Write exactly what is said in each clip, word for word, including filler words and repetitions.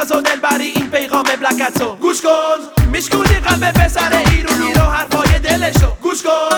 ناز و دلبری این پیغام بلکتو گوش کن، میشکونی قلب پسر ایرونی رو حرفای دلشو گوش کن.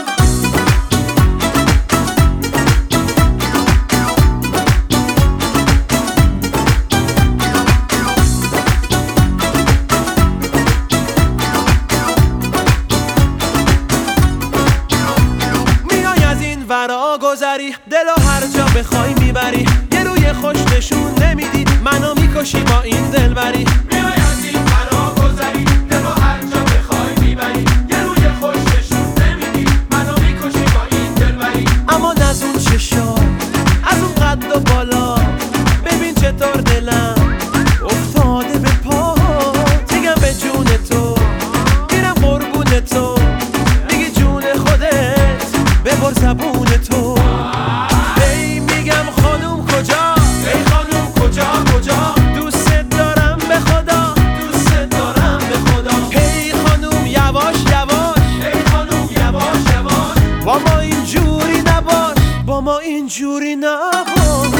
میای از این ورا گذری، دلو هر جا بخوای میبری، یه روی خوش نشون نمیدی منو میکشی با این دلبری. میای از این ورا گذری، دلو هر جا بخوای میبری، یه روی خوش نشون نمیدی منو میکشی با این دلبری. اما از اون چشا، از اون قد و بالا، ببین چطور دلم افتاده به پا. میگم به جون تو، میرم قربون تو، میگی جون خودت ببر زبون تو. ای میگم خانوم کجا، ای خانوم کجا کجا، دوست دارم به خدا، دوست دارم به خدا. ای خانوم یواش یواش، ای خانوم یواش یواش، با ما اینجوری نباش، با ما اینجوری نباش.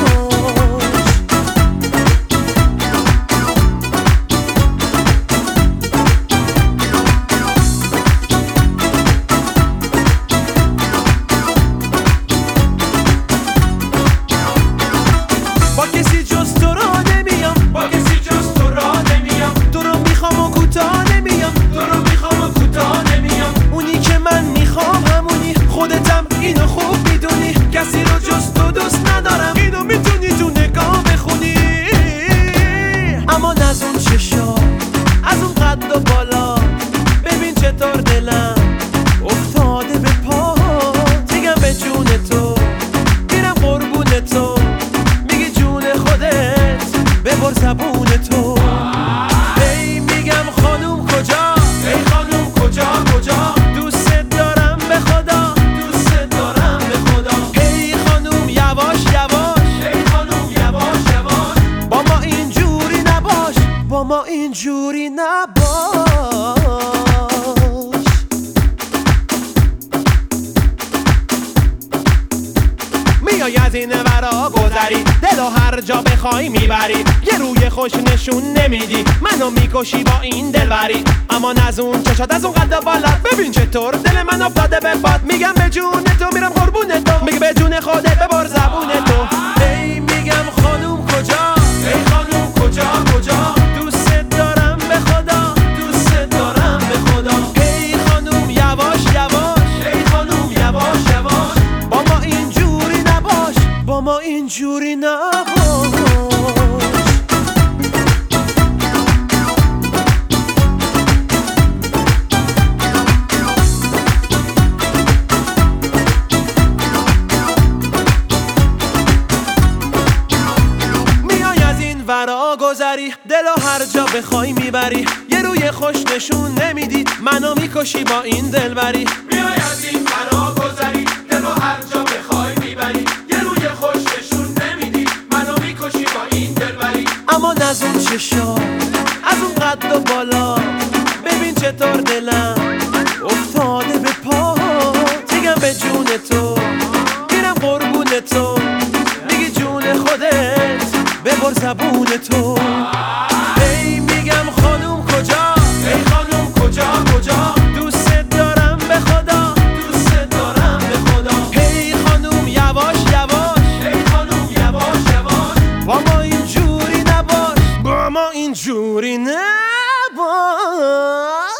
با کسی جز تو را نمیام، با کسی جز تو را نمیام، تو رو میخوام و کوتاه نمیام، تو رو میخوام و کوتاه نمیام. اونی که من میخوام همونی، خودتم اینو خوب میدونی، کسی رو جز تو دوست ندارم، اینو میتونی تو نگاه بخونی. اما از اون چشا، از اون قد و بالا، ببین چطور دلم افتاده به پا. میگم به جون تو، میرم قربون تو، میگی جون خودت ببر زبون تو. ای میگم خانوم کجا، ای خانوم کجا کجا، دوست دارم به خدا، دوست دارم به خدا. ای خانوم یواش یواش، ای خانوم یواش یواش، با ما اینجوری نباش، با ما اینجوری نباش. میای از این ورا گذری، دلو هر جا بخوای میبری، یه روی خوش نشون نمیدی منو میکشی با این دلبری. اما از اون چشات، از اون قد بالات، ببین چطور دل من افتاده به پات. میگم به جون تو، میرم قربون تو، میگه به جون خودت ببر زبون تو. ای میگم خانوم کجا، ای خانوم کجا کجا، دوست دارم به خدا، دوست دارم به خدا. ای خانوم یواش یواش، ای خانوم یواش یواش، با ما اینجوری نباش، با ما اینجوری نباش. میای از این ورا گذری، دلو هر جا بخوای میبری، یه روی خوش نشون نمیدی منو میکشی با این دلبری. میای از این ورا گذری، دلو هر جا بخوای میبری، یه روی خوش نشون نمیدی منو میکشی با این دلبری. اما از اون چشا، از اون قد و بالا، ببین چطور دلم افتاده به پا. میگم به جون تو، میرم قربون تو، میگی جون خودت ببر زبون تو. ای میگم خانوم کجا، ای خانوم کجا کجا، دوست دارم به خدا، دوست دارم به خدا. ای خانوم یواش یواش، ای خانوم یواش یواش، با ما اینجوری نباش، با ما اینجوری نباش.